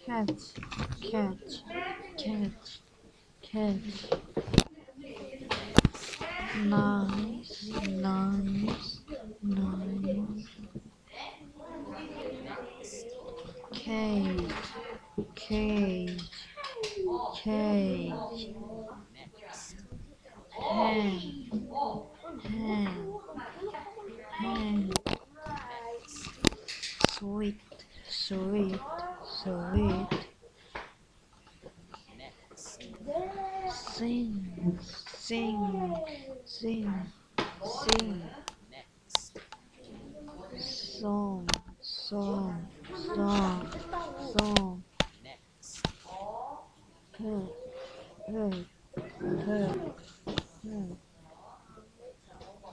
cat, cat, cat, cat. Nice, nice, nice. Cage, cage, cage. Hen, hen, hen. Sweet, sweet, sweet. Sing, sing, sing, sing. Song, song, song, song.